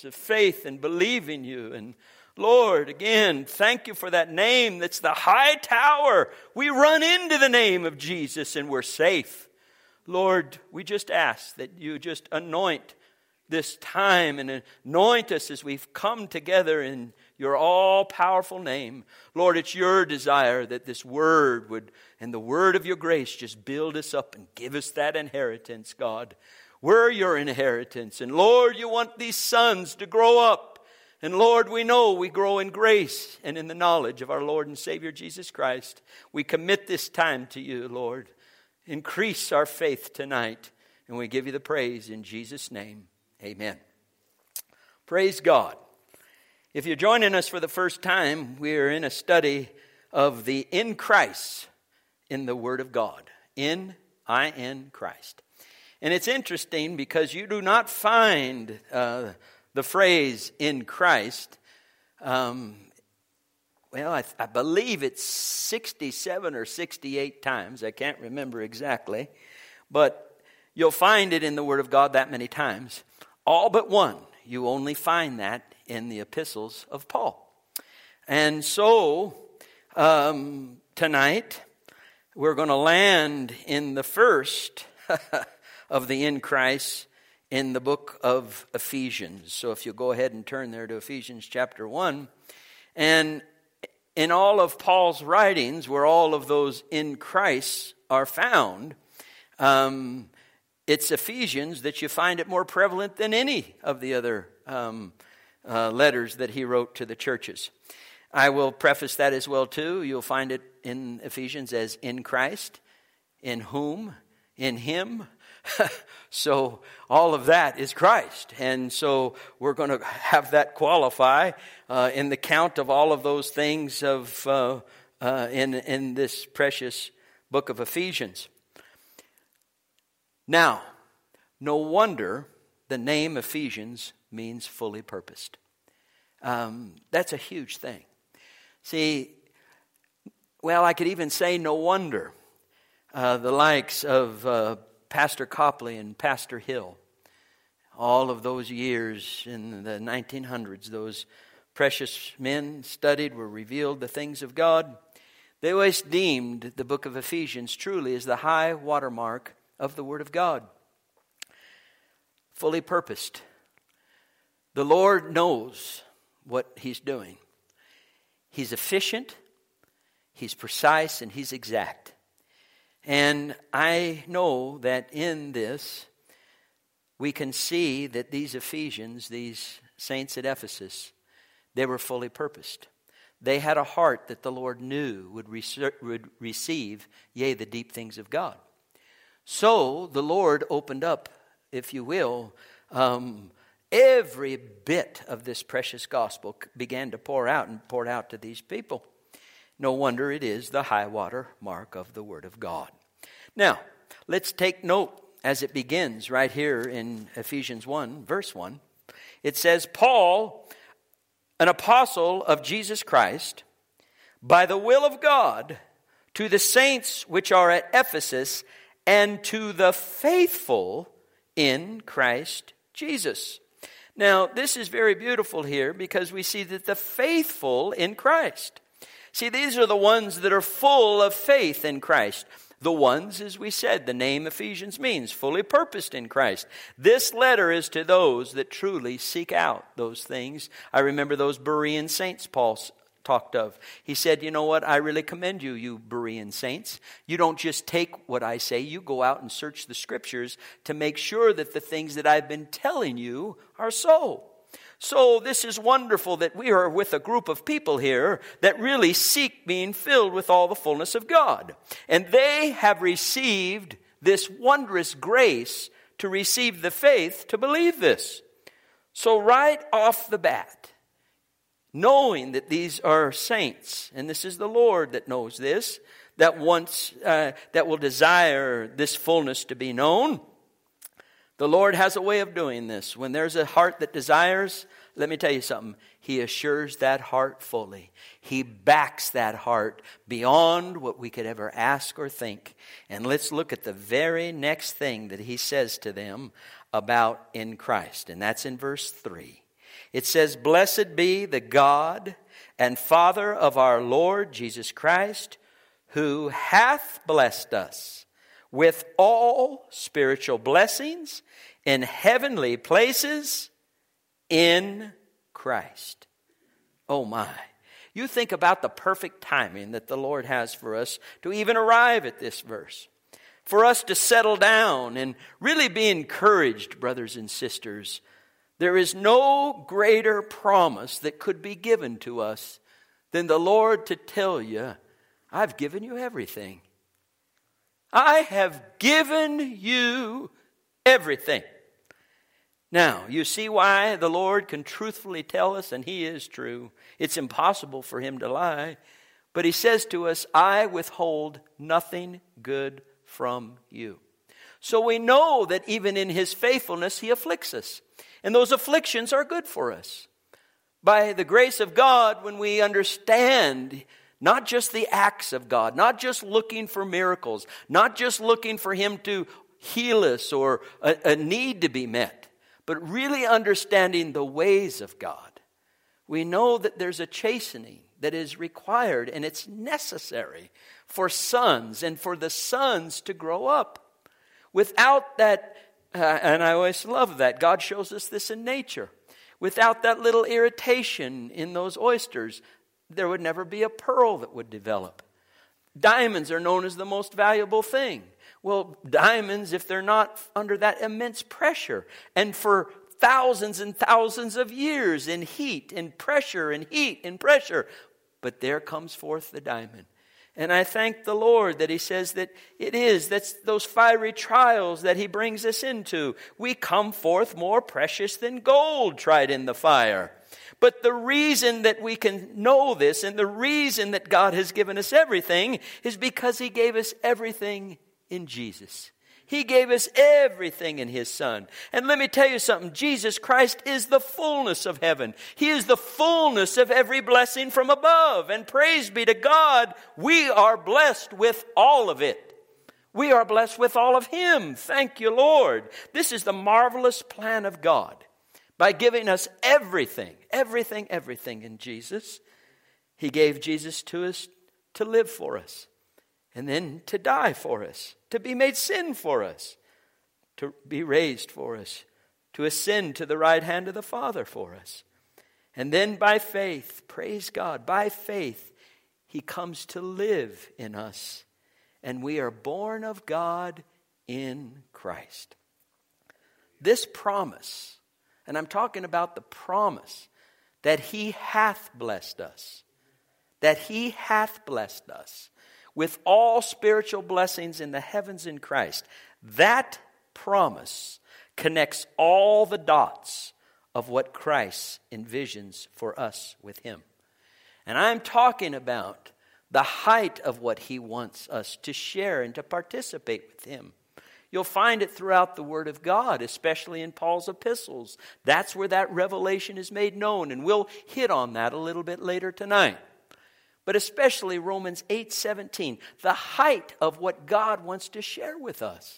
boldness of faith and believing you. And Lord, again, thank you for that name that's the high tower. We run into the name of Jesus and we're safe. Lord, we just ask that you just anoint this time and anoint us as we've come together in your all-powerful name. Lord, it's your desire that this word would, and the word of your grace, just build us up and give us that inheritance, God. We're your inheritance. And Lord, you want these sons to grow up. And Lord, we know we grow in grace and in the knowledge of our Lord and Savior Jesus Christ. We commit this time to you, Lord. Increase our faith tonight. And we give you the praise in Jesus' name. Amen. Praise God. If you're joining us for the first time, we're in a study of the in Christ in the Word of God. In Christ. And it's interesting because you do not find the phrase in Christ. I believe it's 67 or 68 times. I can't remember exactly. But you'll find it in the Word of God that many times. All but one. You only find that in the epistles of Paul. And so, tonight, we're going to land in the first of the in Christ in the book of Ephesians. So if you'll go ahead and turn there to Ephesians chapter 1. And in all of Paul's writings, where all of those in Christ are found, it's Ephesians that you find it more prevalent than any of the other letters that he wrote to the churches. I will preface that as well too. You'll find it in Ephesians as in Christ, in whom, in him. So all of that is Christ. And so we're going to have that qualify in the count of all of those things of in this precious book of Ephesians. Now, no wonder the name Ephesians means fully purposed. That's a huge thing. See, well, I could even say no wonder the likes of Pastor Copley and Pastor Hill, all of those years in the 1900s, those precious men studied, were revealed the things of God. They always deemed the book of Ephesians truly as the high watermark of the Word of God. Fully purposed. The Lord knows what He's doing. He's efficient, He's precise, and He's exact. And I know that in this, we can see that these Ephesians, these saints at Ephesus, they were fully purposed. They had a heart that the Lord knew would receive, yea, the deep things of God. So the Lord opened up, if you will, every bit of this precious gospel began to pour out and poured out to these people. No wonder it is the high water mark of the Word of God. Now, let's take note as it begins right here in Ephesians 1, verse 1. It says, Paul, an apostle of Jesus Christ, by the will of God, to the saints which are at Ephesus, and to the faithful in Christ Jesus. Now, this is very beautiful here because we see that the faithful in Christ. See, these are the ones that are full of faith in Christ. The ones, as we said, the name Ephesians means, fully purposed in Christ. This letter is to those that truly seek out those things. I remember those Berean saints Paul talked of. He said, you know what, I really commend you, you Berean saints. You don't just take what I say, you go out and search the Scriptures to make sure that the things that I've been telling you are so. So this is wonderful that we are with a group of people here that really seek being filled with all the fullness of God. And they have received this wondrous grace to receive the faith to believe this. So right off the bat, knowing that these are saints, and this is the Lord that knows this, that will desire this fullness to be known, the Lord has a way of doing this. When there's a heart that desires, let me tell you something. He assures that heart fully. He backs that heart beyond what we could ever ask or think. And let's look at the very next thing that he says to them about in Christ. And that's in verse 3. It says, "Blessed be the God and Father of our Lord Jesus Christ, who hath blessed us with all spiritual blessings in heavenly places in Christ." Oh my. You think about the perfect timing that the Lord has for us to even arrive at this verse. For us to settle down and really be encouraged, brothers and sisters. There is no greater promise that could be given to us than the Lord to tell you, I've given you everything. I have given you everything. Now, you see why the Lord can truthfully tell us, and He is true. It's impossible for Him to lie. But He says to us, I withhold nothing good from you. So we know that even in His faithfulness, He afflicts us. And those afflictions are good for us. By the grace of God, when we understand not just the acts of God, not just looking for miracles, not just looking for Him to heal us or a need to be met, but really understanding the ways of God, we know that there's a chastening that is required and it's necessary for sons and for the sons to grow up. Without that, and I always love that, God shows us this in nature. Without that little irritation in those oysters, there would never be a pearl that would develop. Diamonds are known as the most valuable thing. Well, diamonds, if they're not under that immense pressure, and for thousands and thousands of years in heat and pressure and heat and pressure, but there comes forth the diamond. And I thank the Lord that He says that that's those fiery trials that He brings us into. We come forth more precious than gold tried in the fire. But the reason that we can know this and the reason that God has given us everything is because He gave us everything in Jesus. He gave us everything in His Son. And let me tell you something. Jesus Christ is the fullness of heaven. He is the fullness of every blessing from above. And praise be to God, we are blessed with all of it. We are blessed with all of Him. Thank you, Lord. This is the marvelous plan of God. By giving us everything in Jesus, He gave Jesus to us to live for us. And then to die for us, to be made sin for us, to be raised for us, to ascend to the right hand of the Father for us. And then by faith, praise God, by faith, He comes to live in us. And we are born of God in Christ. This promise, and I'm talking about the promise that He hath blessed us, that He hath blessed us with all spiritual blessings in the heavens in Christ. That promise connects all the dots of what Christ envisions for us with Him. And I'm talking about the height of what He wants us to share and to participate with Him. You'll find it throughout the Word of God, especially in Paul's epistles. That's where that revelation is made known, and we'll hit on that a little bit later tonight. But especially Romans 8:17, the height of what God wants to share with us.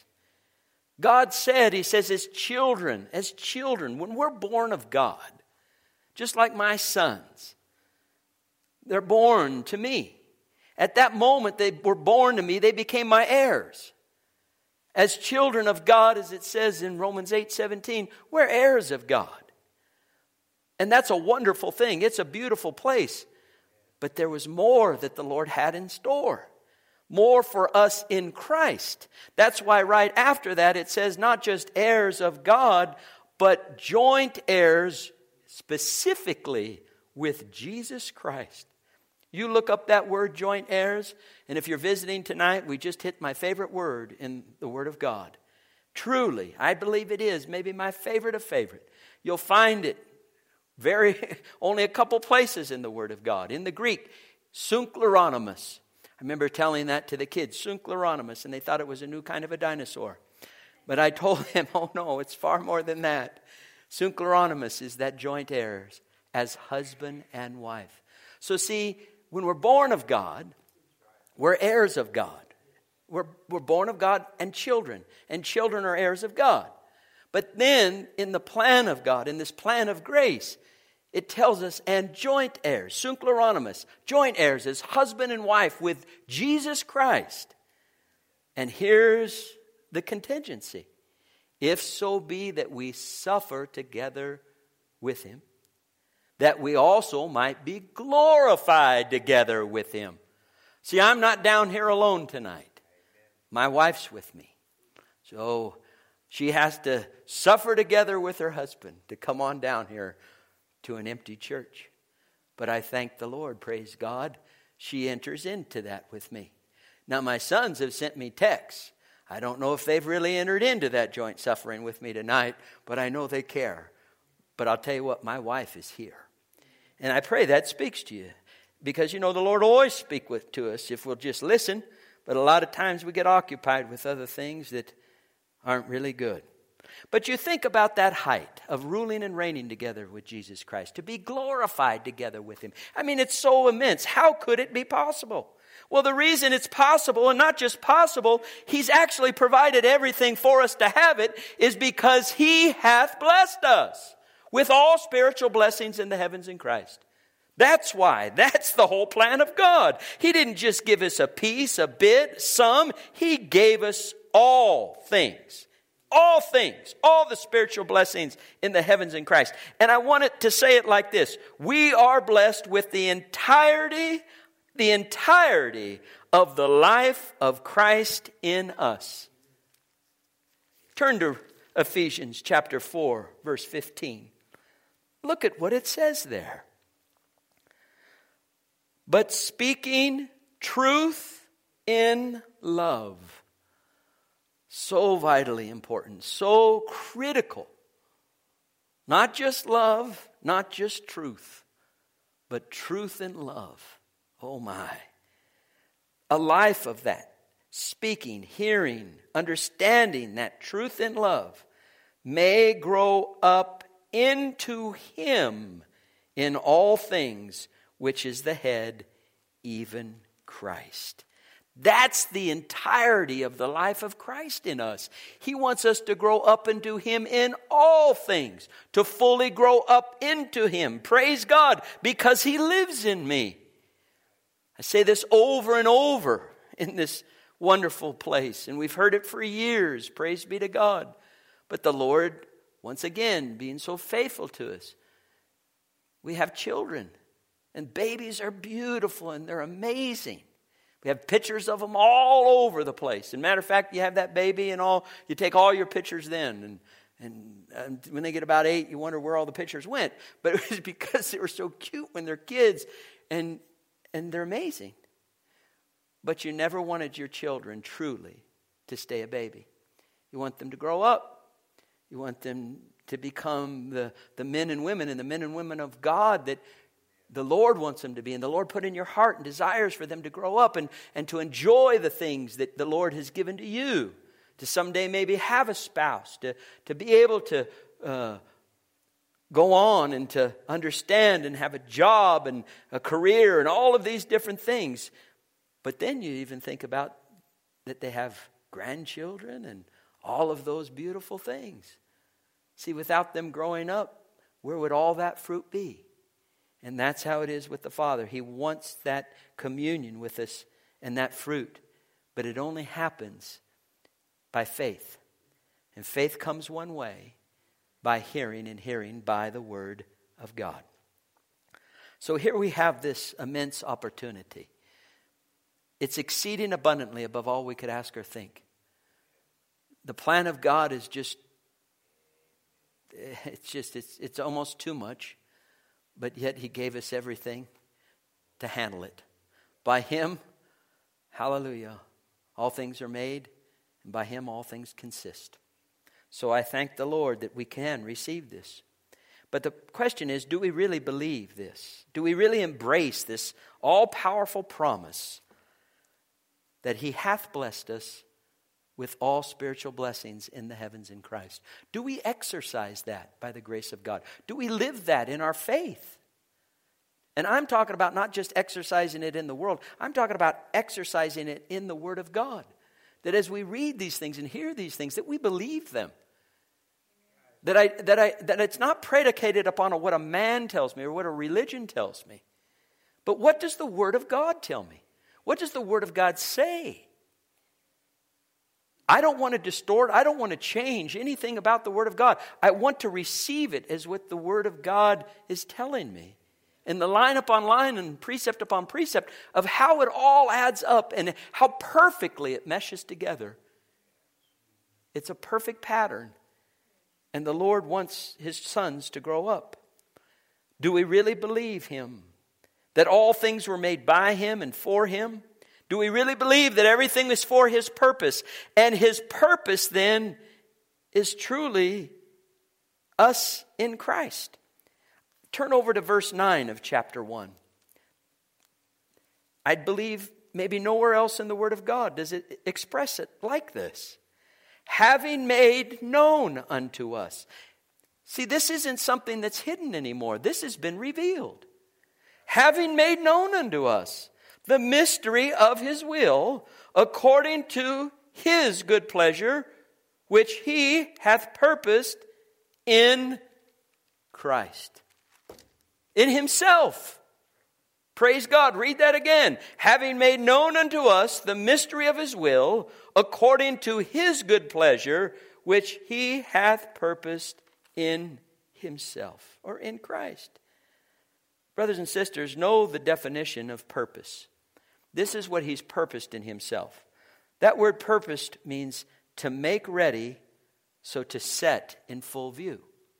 God said, He says, as children, when we're born of God, just like my sons, they're born to me. At that moment they were born to me, they became my heirs. As children of God, as it says in Romans 8:17, we're heirs of God. And that's a wonderful thing. It's a beautiful place. But there was more that the Lord had in store. More for us in Christ. That's why right after that it says not just heirs of God, but joint heirs specifically with Jesus Christ. You look up that word joint heirs, and if you're visiting tonight, we just hit my favorite word in the Word of God. Truly, I believe it is maybe my favorite of favorite. You'll find it only a couple places in the Word of God. In the Greek, Synchleronymous. I remember telling that to the kids, Synchleronymous, and they thought it was a new kind of a dinosaur. But I told them, oh no, it's far more than that. Synchleronymous is that joint heirs as husband and wife. So see, when we're born of God, we're heirs of God. We're born of God and children are heirs of God. But then, in the plan of God, in this plan of grace, it tells us, and joint heirs, synchrononymous, joint heirs as husband and wife with Jesus Christ. And here's the contingency. If so be that we suffer together with him, that we also might be glorified together with him. See, I'm not down here alone tonight. My wife's with me. So she has to suffer together with her husband to come on down here to an empty church. But I thank the Lord, praise God, she enters into that with me. Now my sons have sent me texts. I don't know if they've really entered into that joint suffering with me tonight, but I know they care. But I'll tell you what, my wife is here. And I pray that speaks to you. Because, the Lord will always speak to us if we'll just listen. But a lot of times we get occupied with other things that aren't really good. But you think about that height of ruling and reigning together with Jesus Christ. To be glorified together with him. I mean, it's so immense. How could it be possible? Well, the reason it's possible, and not just possible, he's actually provided everything for us to have it, is because he hath blessed us with all spiritual blessings in the heavens in Christ. That's why. That's the whole plan of God. He didn't just give us a piece, a bit, some. He gave us all things. All things. All the spiritual blessings in the heavens in Christ. And I want to say it like this. We are blessed with the entirety of the life of Christ in us. Turn to Ephesians chapter 4, verse 15. Look at what it says there. But speaking truth in love. So vitally important, so critical. Not just love, not just truth, but truth in love. Oh my. A life of that. Speaking, hearing, understanding that truth in love may grow up into him in all things, which is the head, even Christ. That's the entirety of the life of Christ in us. He wants us to grow up into him in all things, to fully grow up into him. Praise God, because he lives in me. I say this over and over in this wonderful place, and we've heard it for years. Praise be to God. But the Lord, once again, being so faithful to us, we have children. And babies are beautiful and they're amazing. We have pictures of them all over the place. As a matter of fact, you have that baby and all, you take all your pictures then. And when they get about 8, you wonder where all the pictures went. But it was because they were so cute when they're kids and they're amazing. But you never wanted your children truly to stay a baby. You want them to grow up. You want them to become the men and women and the men and women of God that the Lord wants them to be, and the Lord put in your heart and desires for them to grow up and to enjoy the things that the Lord has given to you, to someday maybe have a spouse, to be able to go on and to understand and have a job and a career and all of these different things. But then you even think about that they have grandchildren and all of those beautiful things. See, without them growing up, where would all that fruit be? And that's how it is with the Father. He wants that communion with us and that fruit. But it only happens by faith. And faith comes one way, by hearing, and hearing by the Word of God. So here we have this immense opportunity. It's exceeding abundantly above all we could ask or think. The plan of God is it's almost too much. But yet he gave us everything to handle it. By him, hallelujah, all things are made, and by him all things consist. So I thank the Lord that we can receive this. But the question is, do we really believe this? Do we really embrace this all-powerful promise that he hath blessed us with all spiritual blessings in the heavens in Christ? Do we exercise that by the grace of God? Do we live that in our faith? And I'm talking about not just exercising it in the world. I'm talking about exercising it in the Word of God. That as we read these things and hear these things, that we believe them. That it's not predicated upon what a man tells me or what a religion tells me. But what does the Word of God tell me? What does the Word of God say? I don't want to distort. I don't want to change anything about the Word of God. I want to receive it as what the Word of God is telling me. And the line upon line and precept upon precept of how it all adds up and how perfectly it meshes together. It's a perfect pattern. And the Lord wants His sons to grow up. Do we really believe Him? That all things were made by Him and for Him? Do we really believe that everything is for His purpose? And His purpose then is truly us in Christ. Turn over to verse 9 of chapter 1. I believe maybe nowhere else in the Word of God does it express it like this. Having made known unto us. See, this isn't something that's hidden anymore. This has been revealed. Having made known unto us the mystery of His will, according to His good pleasure, which He hath purposed in Christ. In Himself. Praise God. Read that again. Having made known unto us the mystery of His will, according to His good pleasure, which He hath purposed in Himself, or in Christ. Brothers and sisters, know the definition of purpose. This is what He's purposed in Himself. That word purposed means to make ready, so to set in full view.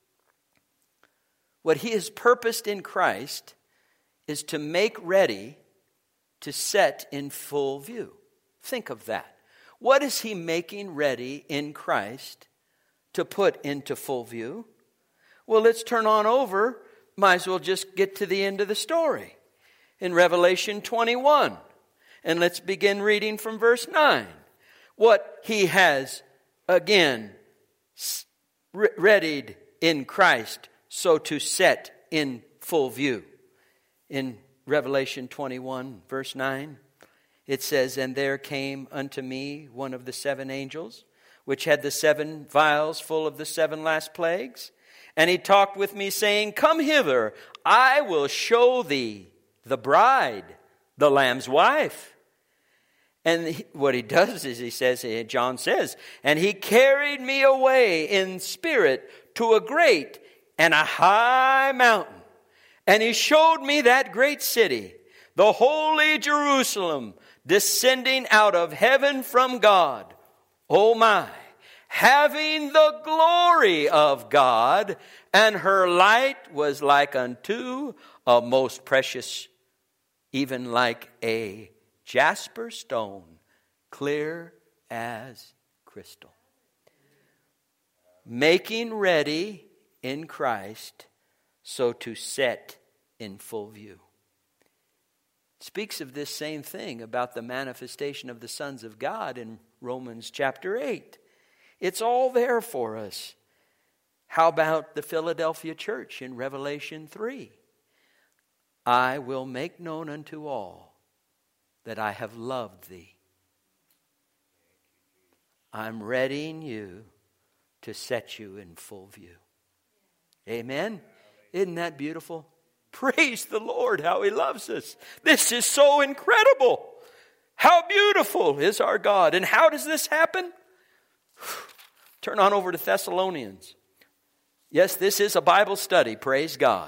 What He has purposed in Christ is to make ready, to set in full view. Think of that. What is He making ready in Christ to put into full view? Well, let's turn on over. Might as well just get to the end of the story. In Revelation 21. And let's begin reading from verse 9. What He has, again, readied in Christ, so to set in full view. In Revelation 21, verse 9, it says, And there came unto me one of the 7 angels, which had the 7 vials full of the 7 last plagues. And he talked with me, saying, Come hither, I will show thee the bride, the Lamb's wife. And what he does is he says, John says, And He carried me away in spirit to a great and a high mountain. And He showed me that great city, the holy Jerusalem, descending out of heaven from God. Oh my, having the glory of God, and her light was like unto a most precious, even like a jasper stone, clear as crystal. Making ready in Christ, so to set in full view. It speaks of this same thing about the manifestation of the sons of God in Romans chapter 8. It's all there for us. How about the Philadelphia church in Revelation 3? I will make known unto all that I have loved thee. I'm readying you to set you in full view. Amen? Isn't that beautiful? Praise the Lord, how He loves us. This is so incredible. How beautiful is our God. And how does this happen? Turn on over to Thessalonians. Yes, this is a Bible study. Praise God.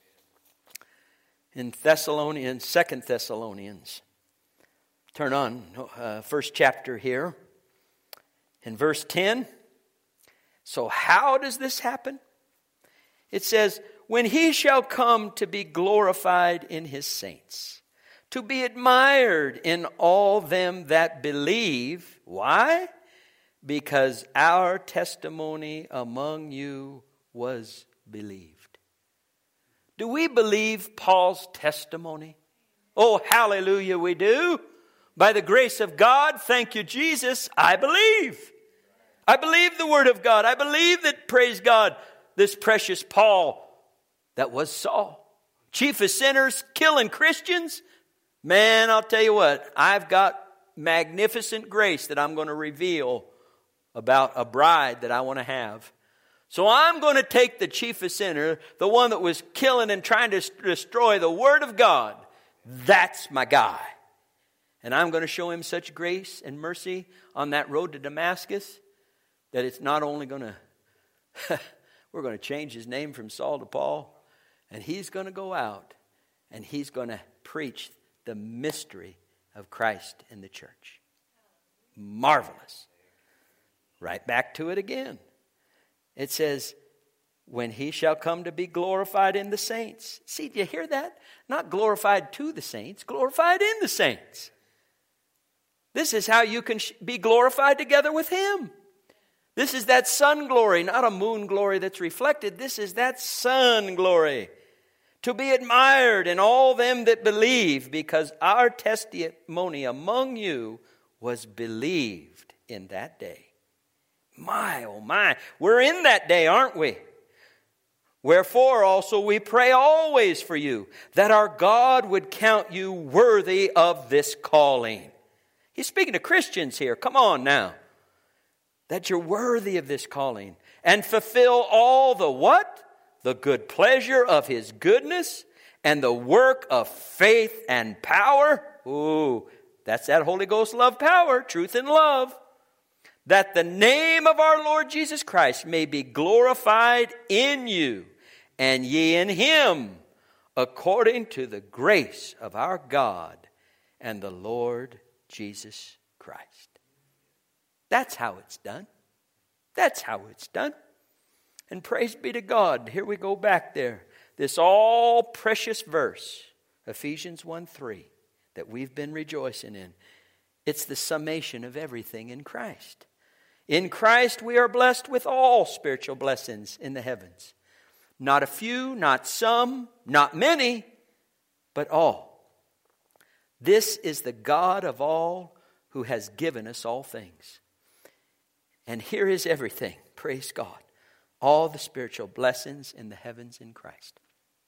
In Thessalonians, 2 Thessalonians. Turn on, first chapter here. In verse 10. So how does this happen? It says, When He shall come to be glorified in His saints, to be admired in all them that believe. Why? Because our testimony among you was believed. Do we believe Paul's testimony? Oh, hallelujah, we do. By the grace of God, thank you, Jesus, I believe. I believe the Word of God. I believe that, praise God, this precious Paul, that was Saul, chief of sinners, killing Christians. Man, I'll tell you what, I've got magnificent grace that I'm going to reveal about a bride that I want to have. So I'm going to take the chiefest sinner, the one that was killing and trying to destroy the Word of God. That's my guy. And I'm going to show him such grace and mercy on that road to Damascus that it's not only going to, we're going to change his name from Saul to Paul. And he's going to go out and he's going to preach the mystery of Christ in the church. Marvelous. Right back to it again. It says, when he shall come to be glorified in the saints. See, do you hear that? Not glorified to the saints, glorified in the saints. This is how you can be glorified together with him. This is that sun glory, not a moon glory that's reflected. This is that sun glory. To be admired in all them that believe, because our testimony among you was believed in that day. My, oh my, we're in that day, aren't we? Wherefore also we pray always for you, that our God would count you worthy of this calling. He's speaking to Christians here. Come on now. That you're worthy of this calling. And fulfill all the what? The good pleasure of his goodness and the work of faith and power. Ooh, that's that Holy Ghost love power, truth and love. That the name of our Lord Jesus Christ may be glorified in you and ye in him, according to the grace of our God and the Lord Jesus Christ. That's how it's done. That's how it's done. And praise be to God. Here we go back there. This all precious verse, Ephesians 1:3, that we've been rejoicing in. It's the summation of everything in Christ. In Christ we are blessed with all spiritual blessings in the heavens. Not a few, not some, not many, but all. This is the God of all who has given us all things. And here is everything. Praise God. All the spiritual blessings in the heavens in Christ.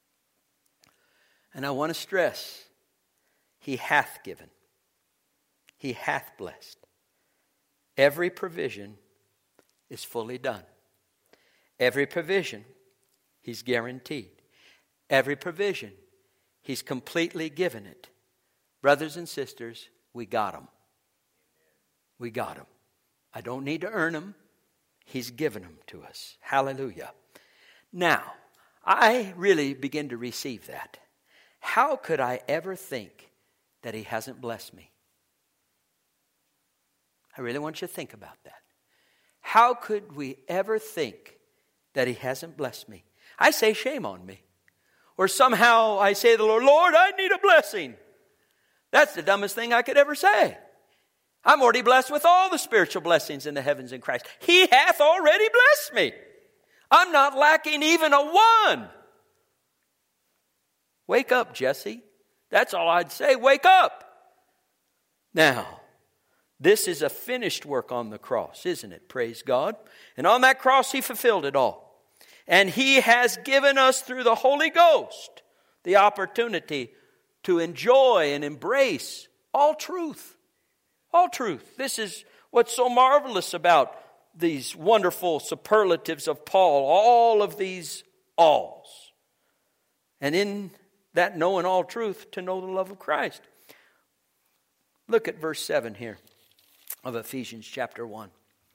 And I want to stress, he hath given. He hath blessed. Every provision is fully done. Every provision, he's guaranteed. Every provision, he's completely given it. Brothers and sisters, we got them. We got them. I don't need to earn them. He's given them to us. Hallelujah. Now, I really begin to receive that. How could I ever think that he hasn't blessed me? I really want you to think about that. How could we ever think that he hasn't blessed me? I say shame on me. Or somehow I say to the Lord, Lord, I need a blessing. That's the dumbest thing I could ever say. I'm already blessed with all the spiritual blessings in the heavens in Christ. He hath already blessed me. I'm not lacking even a one. Wake up, Jesse. That's all I'd say. Wake up. Now, this is a finished work on the cross, isn't it? Praise God. And on that cross, he fulfilled it all. And he has given us through the Holy Ghost the opportunity to enjoy and embrace all truth. All truth. This is what's so marvelous about these wonderful superlatives of Paul. All of these alls. And in that knowing all truth, to know the love of Christ. Look at verse 7 here of Ephesians chapter 1.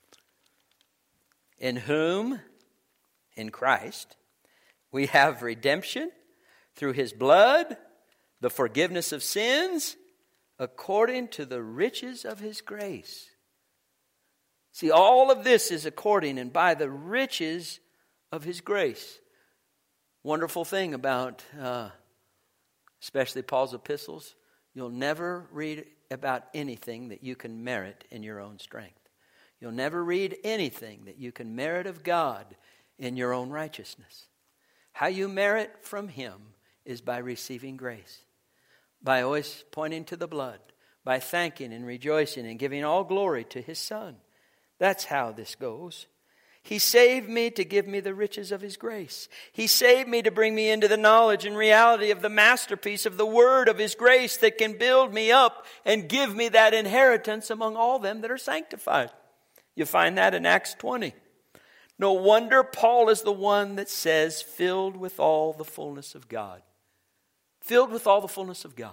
In whom, in Christ, we have redemption through his blood, the forgiveness of sins, according to the riches of his grace. See, all of this is according and by the riches of his grace. Wonderful thing about especially Paul's epistles, you'll never read about anything that you can merit in your own strength. You'll never read anything that you can merit of God in your own righteousness. How you merit from him is by receiving grace. By always pointing to the blood. By thanking and rejoicing and giving all glory to his Son. That's how this goes. He saved me to give me the riches of his grace. He saved me to bring me into the knowledge and reality of the masterpiece of the word of his grace that can build me up and give me that inheritance among all them that are sanctified. You find that in Acts 20. No wonder Paul is the one that says, filled with all the fullness of God. Filled with all the fullness of God.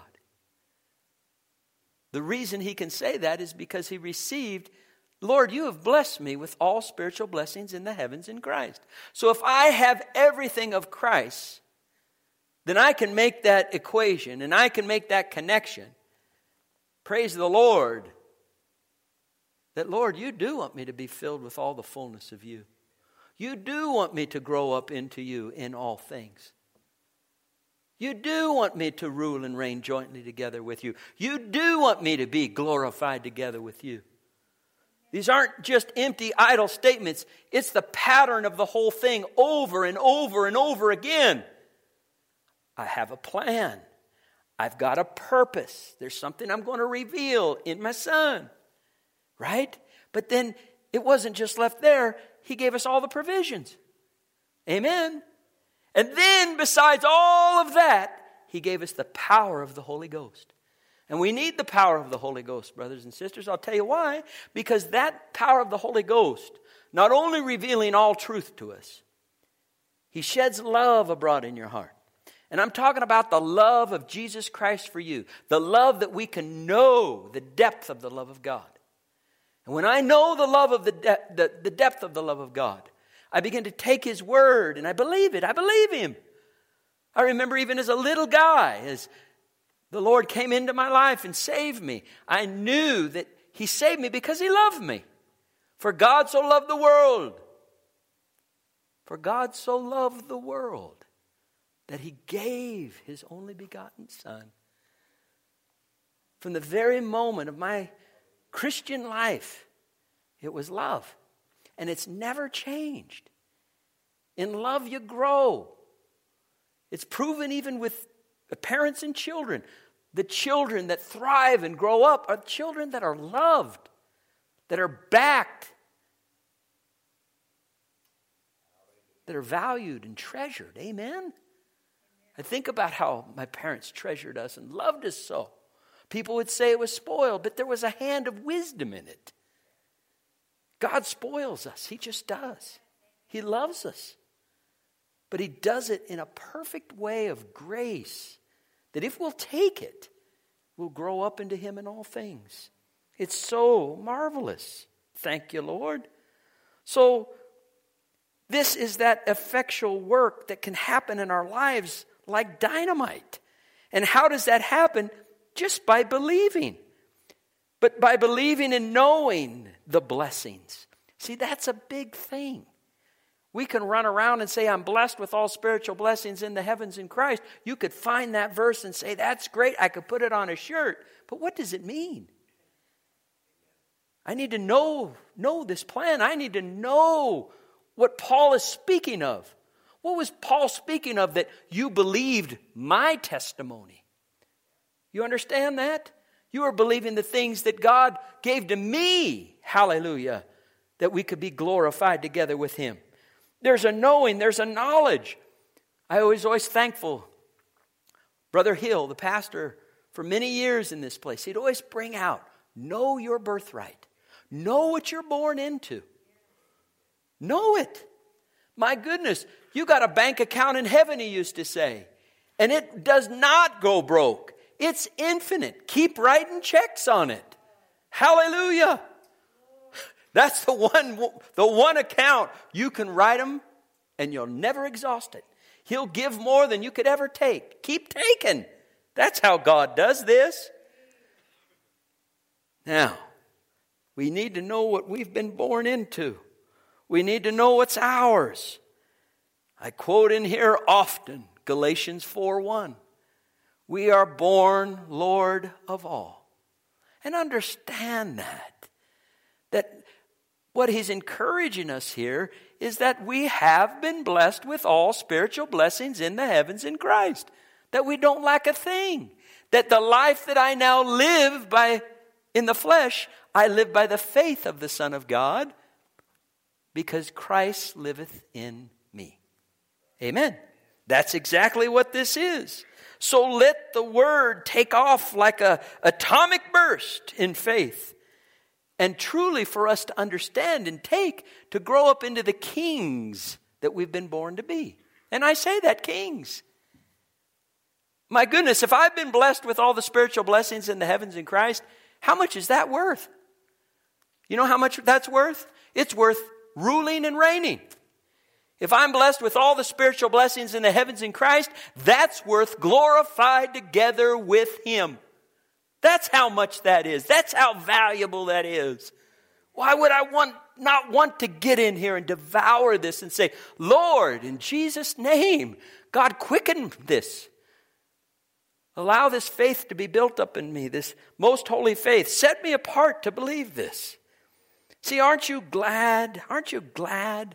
The reason he can say that is because he received, Lord, you have blessed me with all spiritual blessings in the heavens in Christ. So if I have everything of Christ, then I can make that equation and I can make that connection. Praise the Lord. That, Lord, you do want me to be filled with all the fullness of you. You do want me to grow up into you in all things. You do want me to rule and reign jointly together with you. You do want me to be glorified together with you. These aren't just empty, idle statements. It's the pattern of the whole thing over and over and over again. I have a plan. I've got a purpose. There's something I'm going to reveal in my Son. Right? But then it wasn't just left there. He gave us all the provisions. Amen. And then besides all of that, He gave us the power of the Holy Ghost. And we need the power of the Holy Ghost, brothers and sisters. I'll tell you why. Because that power of the Holy Ghost, not only revealing all truth to us, He sheds love abroad in your heart. And I'm talking about the love of Jesus Christ for you. The love that we can know the depth of the love of God. And when I know the love of the depth of the love of God, I begin to take His word and I believe it. I believe Him. I remember even as a little guy, as the Lord came into my life and saved me, I knew that He saved me because He loved me. For God so loved the world. For God so loved the world that He gave His only begotten Son. From the very moment of my Christian life, it was love. And it's never changed. In love you grow. It's proven even with parents and children. The children that thrive and grow up are children that are loved, that are backed, that are valued and treasured. Amen? I think about how my parents treasured us and loved us so. People would say it was spoiled, but there was a hand of wisdom in it. God spoils us. He just does. He loves us. But He does it in a perfect way of grace that if we'll take it, we'll grow up into Him in all things. It's so marvelous. Thank you, Lord. So this is that effectual work that can happen in our lives like dynamite. And how does that happen? Just by believing. But by believing and knowing the blessings. See, that's a big thing. We can run around and say, I'm blessed with all spiritual blessings in the heavens in Christ. You could find that verse and say, that's great. I could put it on a shirt. But what does it mean? I need to know this plan. I need to know what Paul is speaking of. What was Paul speaking of that you believed my testimony? You understand that? You are believing the things that God gave to me. Hallelujah. That we could be glorified together with Him. There's a knowing. There's a knowledge. I was always thankful. Brother Hill, the pastor for many years in this place, he'd always bring out, know your birthright. Know what you're born into. Know it. My goodness, you got a bank account in heaven, he used to say. And it does not go broke. It's infinite. Keep writing checks on it. Hallelujah. That's the one account you can write them and you'll never exhaust it. He'll give more than you could ever take. Keep taking. That's how God does this. Now, we need to know what we've been born into. We need to know what's ours. I quote in here often Galatians 4:1. We are born Lord of all. And understand that what he's encouraging us here is that we have been blessed with all spiritual blessings in the heavens in Christ. That we don't lack a thing. That the life that I now live by in the flesh, I live by the faith of the Son of God, because Christ liveth in me. Amen. That's exactly what this is. So let the word take off like an atomic burst in faith. and truly for us to understand and take to grow up into the kings that we've been born to be. And I say that, kings. My goodness, if I've been blessed with all the spiritual blessings in the heavens in Christ, how much is that worth? You know how much that's worth? It's worth ruling and reigning. If I'm blessed with all the spiritual blessings in the heavens in Christ, that's worth glorified together with Him. That's how much that is. That's how valuable that is. Why would I not want to get in here and devour this and say, Lord, in Jesus' name, God, quicken this. Allow this faith to be built up in me, this most holy faith. Set me apart to believe this. See, aren't you glad? Aren't you glad?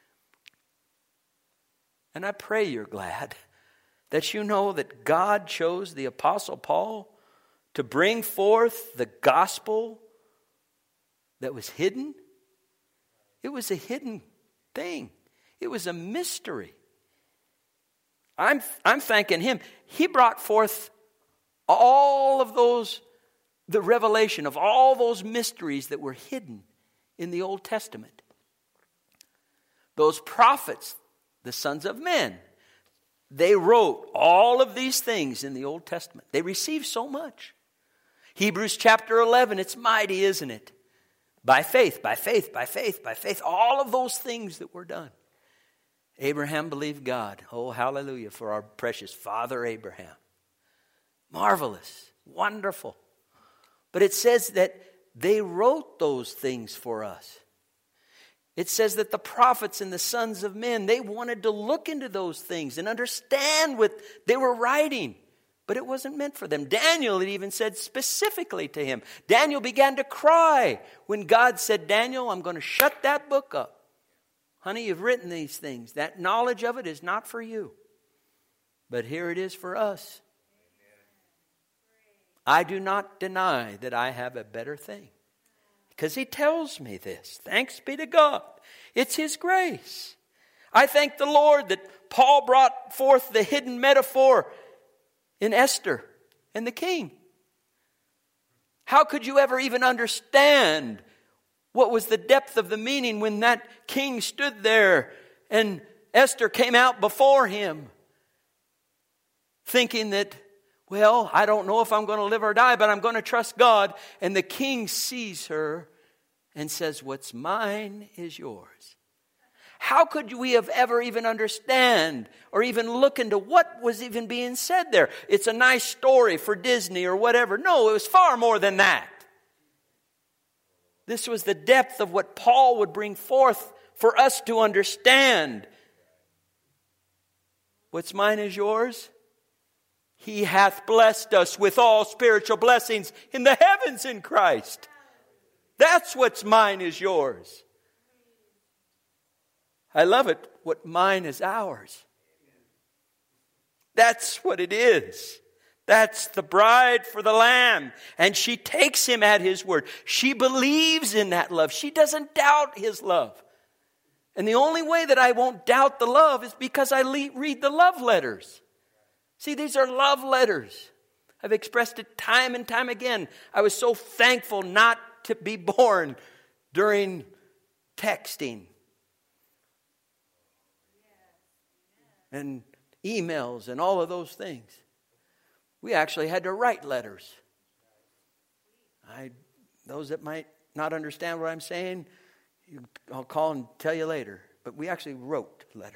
And I pray you're glad that you know that God chose the Apostle Paul to bring forth the gospel that was hidden. It was a hidden thing. It was a mystery. I'm thanking Him. He brought forth all of those, the revelation of all those mysteries that were hidden in the Old Testament. Those prophets, the sons of men, they wrote all of these things in the Old Testament. They received so much. Hebrews chapter 11, it's mighty, isn't it? By faith, by faith, by faith, by faith. All of those things that were done. Abraham believed God. Oh, hallelujah for our precious father Abraham. Marvelous, wonderful. But it says that they wrote those things for us. It says that the prophets and the sons of men, they wanted to look into those things and understand what they were writing. But it wasn't meant for them. Daniel, it even said specifically to him. Daniel began to cry when God said, Daniel, I'm going to shut that book up. Honey, you've written these things. That knowledge of it is not for you. But here it is for us. I do not deny that I have a better thing. Because He tells me this. Thanks be to God. It's His grace. I thank the Lord that Paul brought forth the hidden metaphor in Esther and the king. How could you ever even understand what was the depth of the meaning when that king stood there and Esther came out before him thinking that, well, I don't know if I'm going to live or die, but I'm going to trust God. And the king sees her and says, what's mine is yours. How could we have ever even understand or even look into what was even being said there? It's a nice story for Disney or whatever. No, it was far more than that. This was the depth of what Paul would bring forth for us to understand. What's mine is yours. He hath blessed us with all spiritual blessings in the heavens in Christ. That's what's mine is yours. I love it. What mine is ours. That's what it is. That's the bride for the Lamb. And she takes Him at His word. She believes in that love. She doesn't doubt His love. And the only way that I won't doubt the love is because I read the love letters. See, these are love letters. I've expressed it time and time again. I was so thankful not to be born during texting and emails and all of those things. We actually had to write letters. Those that might not understand what I'm saying, I'll call and tell you later. But we actually wrote letters.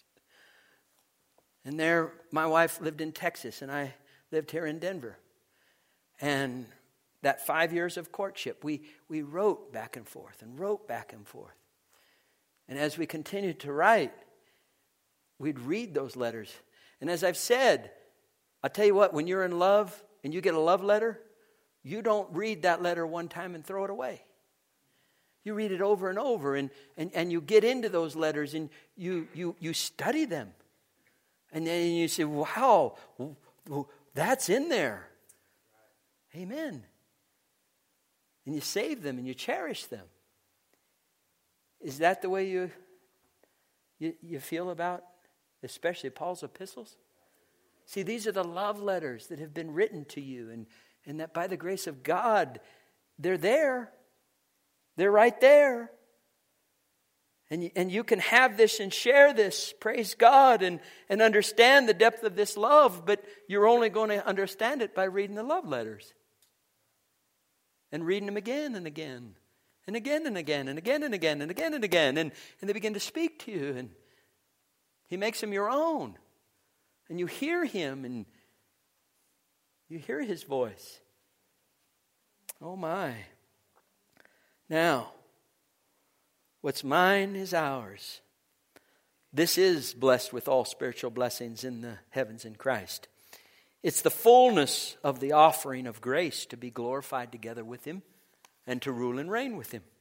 And there, my wife lived in Texas, and I lived here in Denver. And that 5 years of courtship, we wrote back and forth and wrote back and forth. And as we continued to write, we'd read those letters. And as I've said, I'll tell you what, when you're in love and you get a love letter, you don't read that letter one time and throw it away. You read it over and over, and you get into those letters, and you study them. And then you say, wow, that's in there. Amen. And you save them and you cherish them. Is that the way you feel about, especially Paul's epistles? See, these are the love letters that have been written to you, and that by the grace of God, they're there. They're right there. And you can have this and share this, praise God, and understand the depth of this love, but you're only going to understand it by reading the love letters. And reading them again and again, and again and again, and again and again, and again and again. And they begin to speak to you, and He makes them your own. And you hear Him, and you hear His voice. Oh my. Now, what's mine is ours. This is blessed with all spiritual blessings in the heavens in Christ. It's the fullness of the offering of grace to be glorified together with Him and to rule and reign with Him.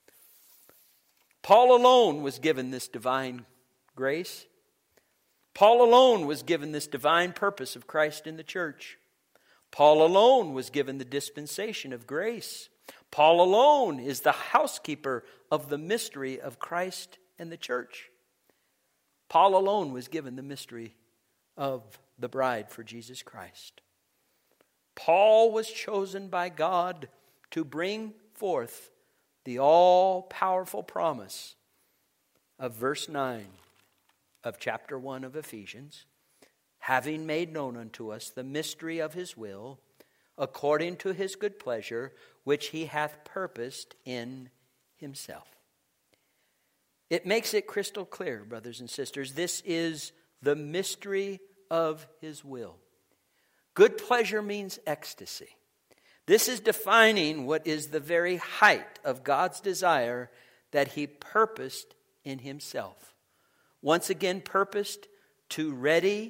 Paul alone was given this divine grace. Paul alone was given this divine purpose of Christ in the church. Paul alone was given the dispensation of grace. Paul alone is the housekeeper of the mystery of Christ and the church. Paul alone was given the mystery of the bride for Jesus Christ. Paul was chosen by God to bring forth the all-powerful promise of verse 9 of chapter 1 of Ephesians, having made known unto us the mystery of His will, according to His good pleasure, which He hath purposed in Himself. It makes it crystal clear, brothers and sisters, this is the mystery of His will. Good pleasure means ecstasy. This is defining what is the very height of God's desire that He purposed in Himself. Once again, purposed to ready,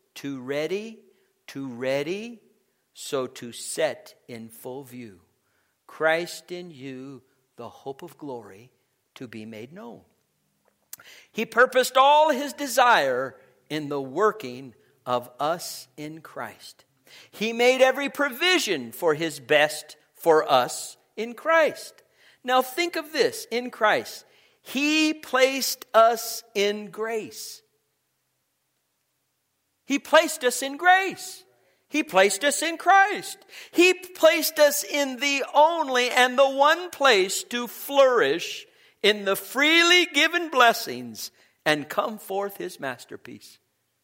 so to set in full view Christ in you, the hope of glory, to be made known. He purposed all His desire in the working of us in Christ. He made every provision for His best for us in Christ. Now think of this, in Christ. He placed us in grace. He placed us in grace. He placed us in Christ. He placed us in the only and the one place to flourish in the freely given blessings and come forth His masterpiece.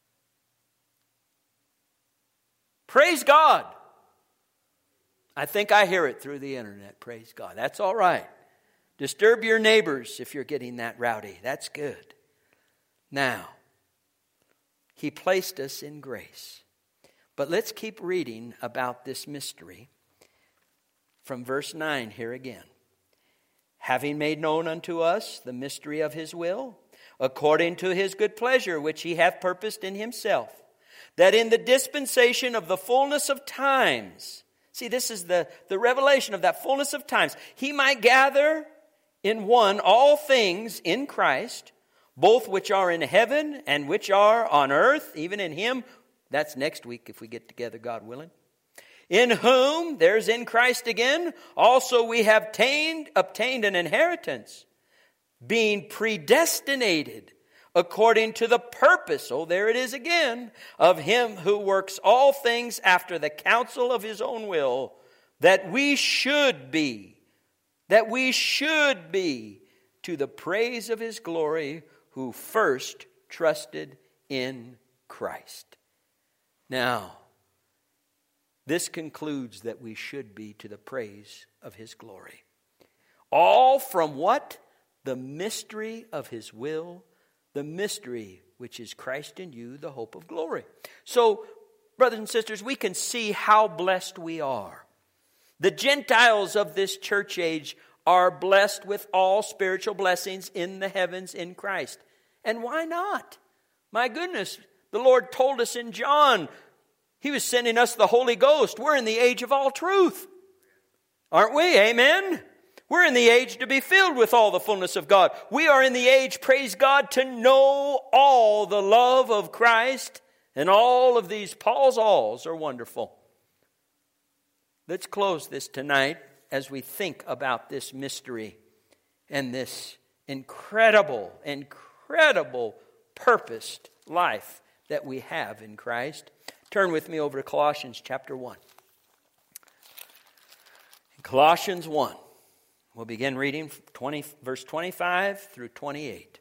Praise God. I think I hear it through the internet. Praise God. That's all right. Disturb your neighbors if you're getting that rowdy. That's good. Now, He placed us in grace. But let's keep reading about this mystery from verse 9 here again. Having made known unto us the mystery of His will, according to His good pleasure, which He hath purposed in Himself, that in the dispensation of the fullness of times, see, this is the revelation of that fullness of times, He might gather in one all things in Christ, both which are in heaven and which are on earth, even in Him. That's next week if we get together, God willing. In whom, there's in Christ again, also we have obtained an inheritance, being predestinated according to the purpose, oh there it is again, of Him who works all things after the counsel of His own will, that we should be to the praise of His glory, who first trusted in Christ. Now, this concludes that we should be to the praise of His glory. All from what? The mystery of His will, the mystery which is Christ in you, the hope of glory. So, brothers and sisters, we can see how blessed we are. The Gentiles of this church age are blessed with all spiritual blessings in the heavens in Christ. And why not? My goodness, the Lord told us in John, He was sending us the Holy Ghost. We're in the age of all truth. Aren't we? Amen? We're in the age to be filled with all the fullness of God. We are in the age, praise God, to know all the love of Christ. And all of these Paul's alls are wonderful. Let's close this tonight as we think about this mystery and this incredible purposed life that we have in Christ. Turn with me over to Colossians chapter 1. In Colossians 1, We'll begin reading verse 25 through 28.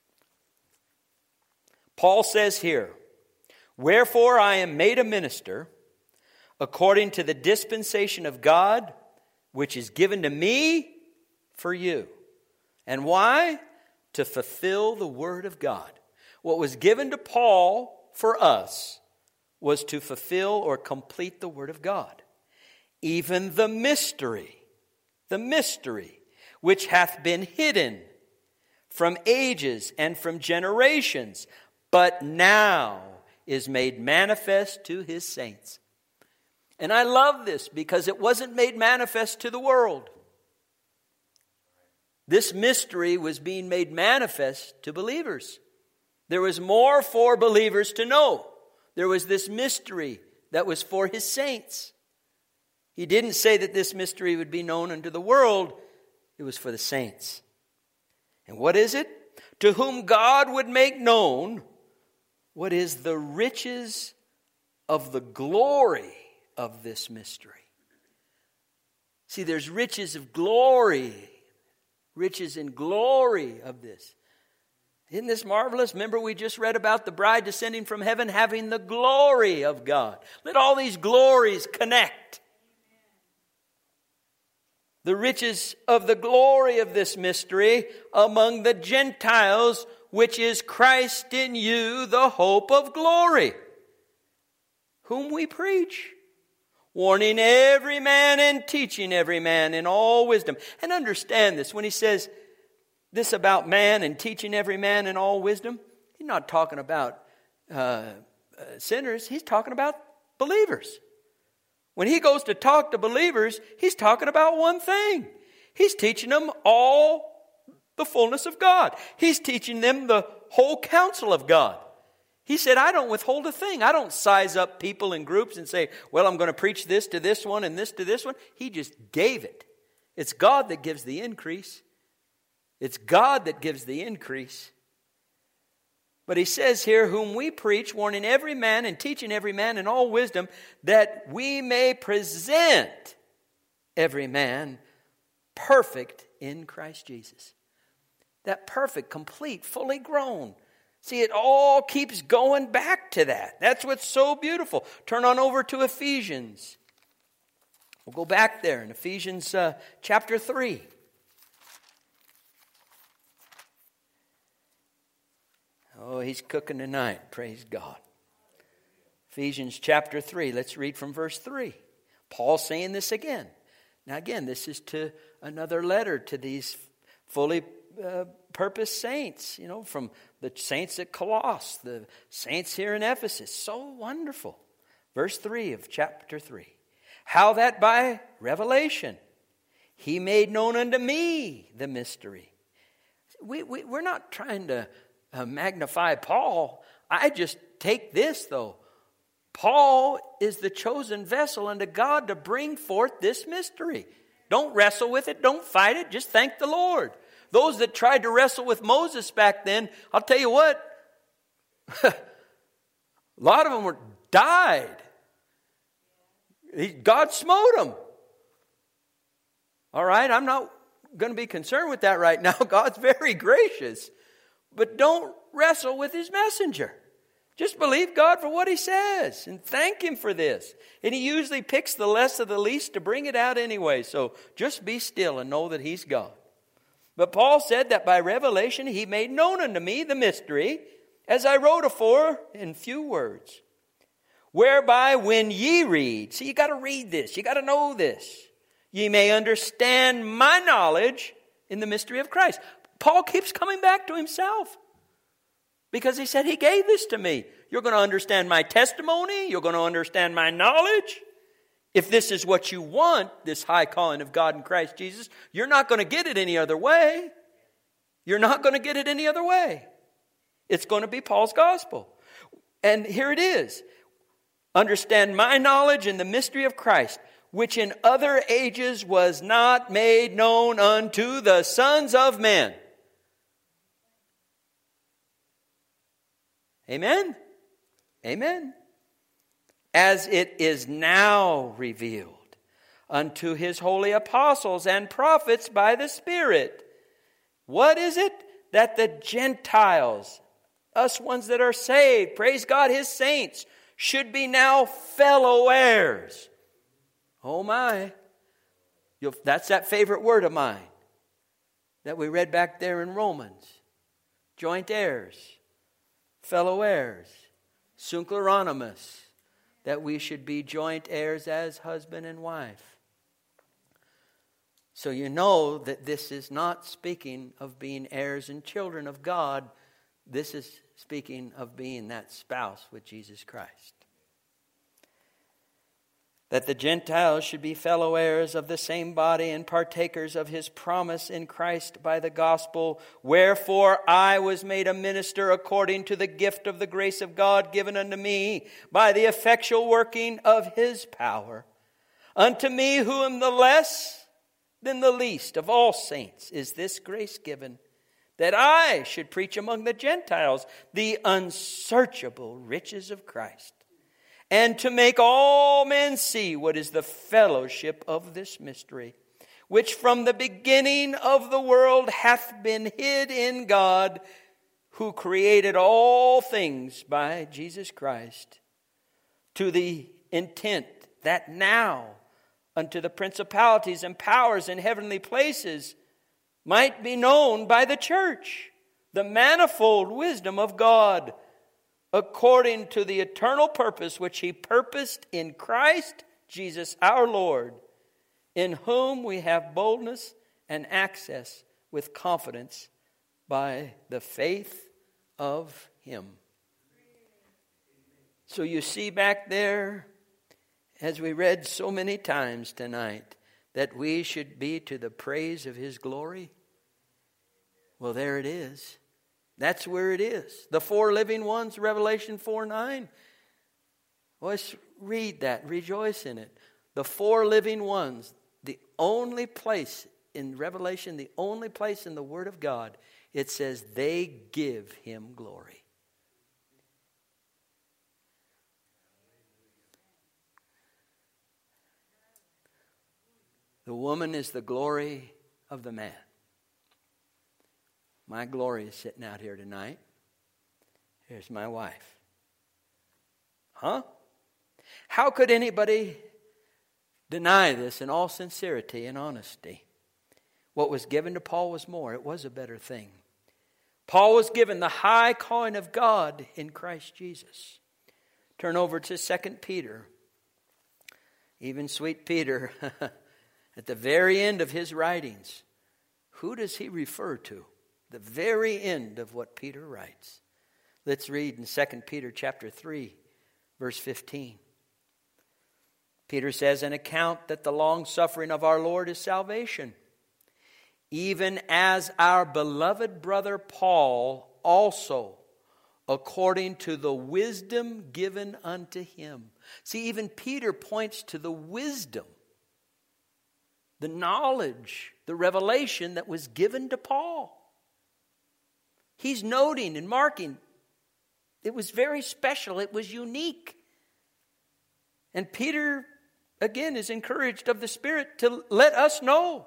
Paul says here, "Wherefore I am made a minister, according to the dispensation of God, which is given to me for you." And why? To fulfill the word of God. What was given to Paul for us was to fulfill or complete the word of God. Even the mystery which hath been hidden from ages and from generations, but now is made manifest to his saints. And I love this because it wasn't made manifest to the world. This mystery was being made manifest to believers. There was more for believers to know. There was this mystery that was for his saints. He didn't say that this mystery would be known unto the world. It was for the saints. And what is it? To whom God would make known what is the riches of the glory of this mystery. See, there's riches of glory. Riches and glory of this. Isn't this marvelous? Remember, we just read about the bride descending from heaven having the glory of God. Let all these glories connect. The riches of the glory of this mystery among the Gentiles, which is Christ in you, the hope of glory, whom we preach, warning every man and teaching every man in all wisdom. And understand this, when he says this about man and teaching every man in all wisdom, he's not talking about sinners, he's talking about believers. When he goes to talk to believers, he's talking about one thing. He's teaching them all the fullness of God. He's teaching them the whole counsel of God. He said, I don't withhold a thing. I don't size up people in groups and say, well, I'm going to preach this to this one and this to this one. He just gave it. It's God that gives the increase. It's God that gives the increase. But he says here, whom we preach, warning every man and teaching every man in all wisdom, that we may present every man perfect in Christ Jesus. That perfect, complete, fully grown. See, it all keeps going back to that. That's what's so beautiful. Turn on over to Ephesians. We'll go back there in Ephesians chapter 3. Oh, he's cooking tonight. Praise God. Ephesians chapter 3. Let's read from verse 3. Paul saying this again. Now again, this is to another letter to these fully purposed saints. You know, from the saints at Colossus, the saints here in Ephesus. So wonderful. Verse 3 of chapter 3. How that by revelation he made known unto me the mystery. We're not trying to magnify Paul. I just take this though. Paul is the chosen vessel unto God to bring forth this mystery. Don't wrestle with it. Don't fight it. Just thank the Lord. Those that tried to wrestle with Moses back then, I'll tell you what, a lot of them died. God smote them. All right, I'm not going to be concerned with that right now. God's very gracious. But don't wrestle with his messenger. Just believe God for what he says and thank him for this. And he usually picks the less of the least to bring it out anyway. So just be still and know that he's God. But Paul said that by revelation he made known unto me the mystery, as I wrote afore in few words. Whereby when ye read, see, you got to read this, you got to know this, ye may understand my knowledge in the mystery of Christ. Paul keeps coming back to himself because he said he gave this to me. You're going to understand my testimony. You're going to understand my knowledge. If this is what you want, this high calling of God in Christ Jesus, you're not going to get it any other way. You're not going to get it any other way. It's going to be Paul's gospel. And here it is. Understand my knowledge in the mystery of Christ, which in other ages was not made known unto the sons of men. Amen? Amen. As it is now revealed unto his holy apostles and prophets by the Spirit. What is it? That the Gentiles, us ones that are saved, praise God, his saints, should be now fellow heirs. Oh my. That's that favorite word of mine that we read back there in Romans. Joint heirs, fellow heirs, synchrononymous, that we should be joint heirs as husband and wife. So you know that this is not speaking of being heirs and children of God. This is speaking of being that spouse with Jesus Christ. That the Gentiles should be fellow heirs of the same body and partakers of his promise in Christ by the gospel. Wherefore I was made a minister according to the gift of the grace of God given unto me by the effectual working of his power. Unto me who am the less than the least of all saints is this grace given, that I should preach among the Gentiles the unsearchable riches of Christ, and to make all men see what is the fellowship of this mystery, which from the beginning of the world hath been hid in God, who created all things by Jesus Christ, to the intent that now unto the principalities and powers in heavenly places might be known by the church the manifold wisdom of God, according to the eternal purpose which he purposed in Christ Jesus our Lord, in whom we have boldness and access with confidence by the faith of him. So you see back there, as we read so many times tonight, that we should be to the praise of his glory. Well, there it is. That's where it is. The four living ones, Revelation 4:9. Let's read that. Rejoice in it. The four living ones, the only place in Revelation, the only place in the Word of God, it says they give him glory. The woman is the glory of the man. My glory is sitting out here tonight. Here's my wife. Huh? How could anybody deny this in all sincerity and honesty? What was given to Paul was more. It was a better thing. Paul was given the high calling of God in Christ Jesus. Turn over to 2 Peter. Even sweet Peter, at the very end of his writings, who does he refer to? The very end of what Peter writes. Let's read in 2 Peter chapter 3, verse 15. Peter says, "An account that the long suffering of our Lord is salvation, even as our beloved brother Paul also, according to the wisdom given unto him." See, even Peter points to the wisdom, the knowledge, the revelation that was given to Paul. He's noting and marking it was very special. It was unique. And Peter, again, is encouraged of the Spirit to let us know.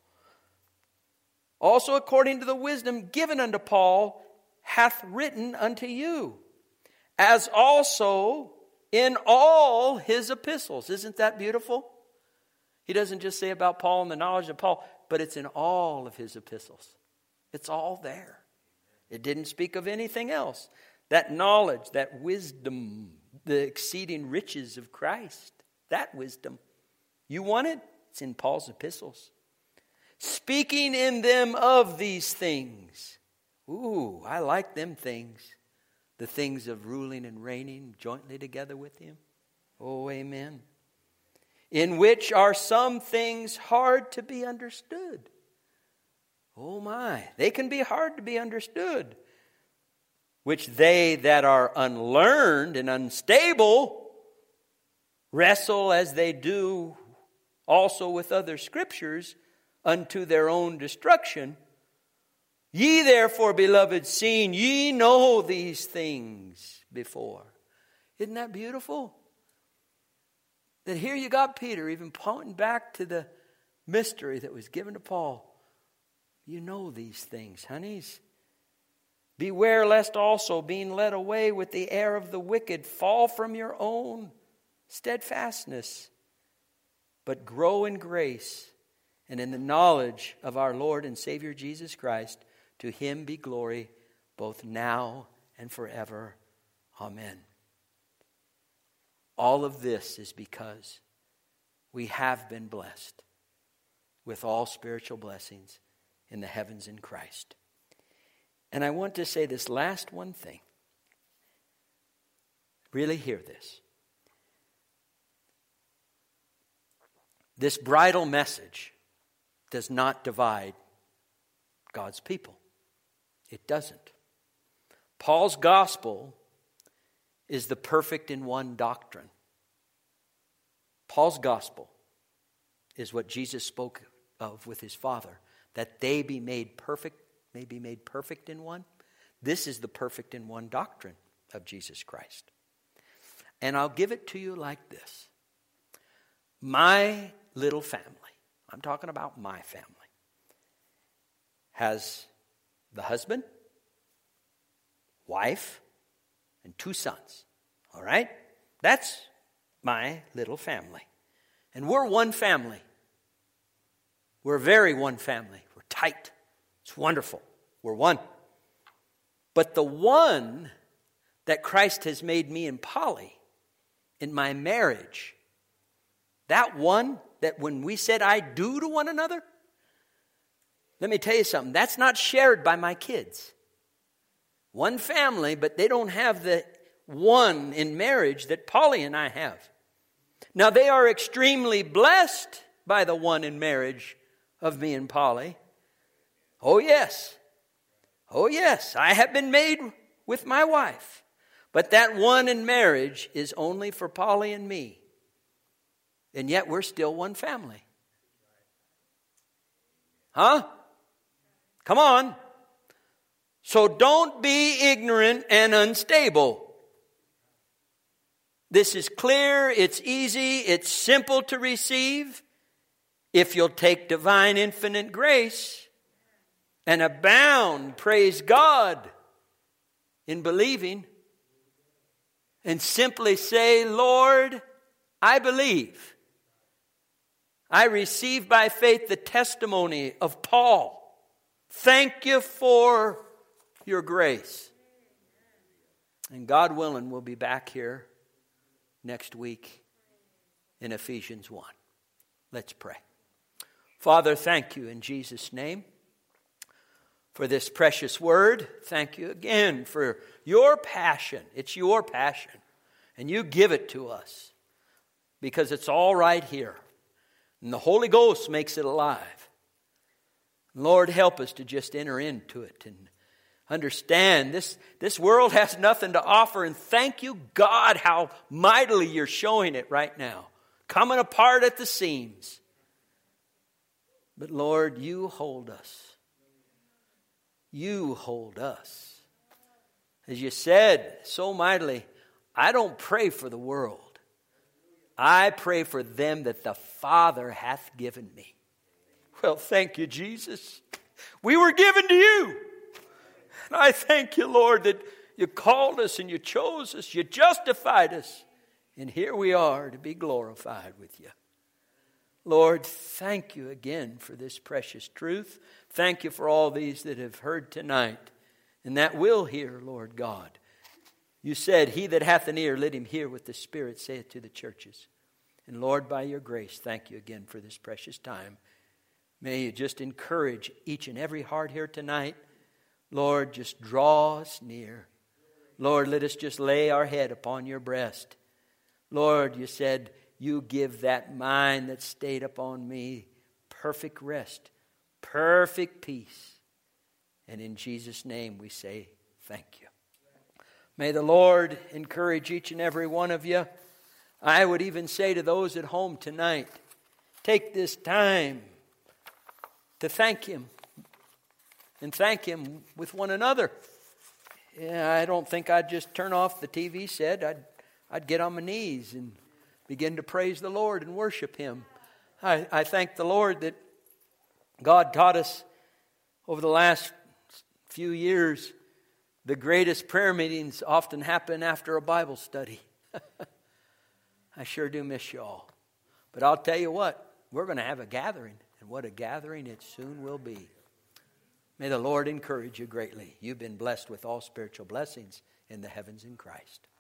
Also, according to the wisdom given unto Paul, hath written unto you, as also in all his epistles. Isn't that beautiful? He doesn't just say about Paul and the knowledge of Paul, but it's in all of his epistles. It's all there. It didn't speak of anything else. That knowledge, that wisdom, the exceeding riches of Christ, that wisdom. You want it? It's in Paul's epistles. Speaking in them of these things. Ooh, I like them things. The things of ruling and reigning jointly together with him. Oh, amen. In which are some things hard to be understood. Oh my, they can be hard to be understood. Which they that are unlearned and unstable wrestle as they do also with other scriptures unto their own destruction. Ye therefore, beloved, seeing ye know these things before. Isn't that beautiful? That here you got Peter even pointing back to the mystery that was given to Paul. You know these things, honeys. Beware lest also, being led away with the air of the wicked, fall from your own steadfastness, but grow in grace and in the knowledge of our Lord and Savior Jesus Christ. To him be glory both now and forever. Amen. All of this is because we have been blessed with all spiritual blessings in the heavens in Christ. And I want to say this last one thing. Really hear this. This bridal message does not divide God's people. It doesn't. Paul's gospel is the perfect in one doctrine. Paul's gospel is what Jesus spoke of with his Father, that they be made perfect, may be made perfect in one. This is the perfect in one doctrine of Jesus Christ. And I'll give it to you like this. My little family, I'm talking about my family, has the husband, wife, and 2 sons. All right? That's my little family. And we're one family. We're very one family. We're tight. It's wonderful. We're one. But the one that Christ has made me and Polly in my marriage, that one that when we said I do to one another, let me tell you something, that's not shared by my kids. One family, but they don't have the one in marriage that Polly and I have. Now they are extremely blessed by the one in marriage of me and Polly. Oh yes. Oh yes, I have been made with my wife. But that one in marriage is only for Polly and me. And yet we're still one family. Huh? Come on. So don't be ignorant and unstable. This is clear, it's easy, it's simple to receive. If you'll take divine infinite grace and abound, praise God, in believing, and simply say, Lord, I believe. I receive by faith the testimony of Paul. Thank you for your grace. And God willing, we'll be back here next week in Ephesians 1. Let's pray. Father, thank you in Jesus' name for this precious word. Thank you again for your passion. It's your passion. And you give it to us because it's all right here. And the Holy Ghost makes it alive. Lord, help us to just enter into it and understand this world has nothing to offer. And thank you, God, how mightily you're showing it right now. Coming apart at the seams. But Lord, you hold us. You hold us. As you said so mightily, I don't pray for the world. I pray for them that the Father hath given me. Well, thank you, Jesus. We were given to you. And I thank you, Lord, that you called us and you chose us. You justified us. And here we are to be glorified with you. Lord, thank you again for this precious truth. Thank you for all these that have heard tonight and that will hear, Lord God. You said, he that hath an ear, let him hear what the Spirit saith to the churches. And Lord, by your grace, thank you again for this precious time. May you just encourage each and every heart here tonight. Lord, just draw us near. Lord, let us just lay our head upon your breast. Lord, you said, you give that mind that stayed upon me perfect rest, perfect peace. And in Jesus' name we say thank you. May the Lord encourage each and every one of you. I would even say to those at home tonight, take this time to thank him. And thank him with one another. Yeah, I don't think I'd just turn off the TV set. I'd get on my knees and begin to praise the Lord and worship Him. I thank the Lord that God taught us over the last few years. The greatest prayer meetings often happen after a Bible study. I sure do miss you all. But I'll tell you what, we're going to have a gathering. And what a gathering it soon will be. May the Lord encourage you greatly. You've been blessed with all spiritual blessings in the heavens in Christ.